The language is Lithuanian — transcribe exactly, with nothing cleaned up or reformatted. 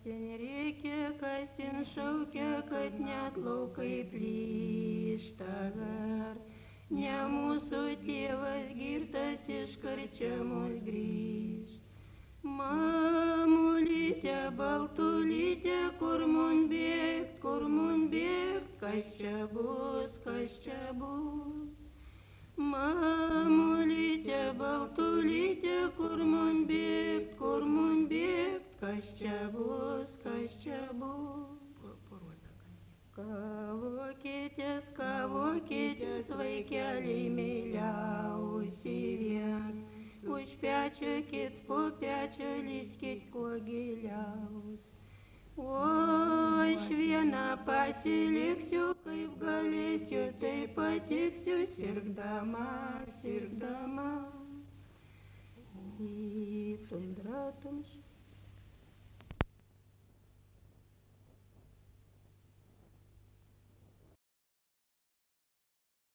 ten rėkia, kas ten šaukia, kad net laukai plyšta gar. Ne mūsų tėvas girtas iš karčiamos grįžt. Mamulytė, baltulytė, kur mun bėgt, kur mun bėgt, kas čia bus, kas čia bus. Mamulytė, baltulytė, kur mun bėgt, kur mun bėgt, kas čia bus, kas čia bus. Kavokitės, kavokitės, vaikeliai meiliausi viens. Už pečio kits, po pečio lyskit kuo giliaus. O aš viena pasiliksiu, kaip galėsiu, tai patiksiu, sirgdama, sirgdama. Tyk, dratum.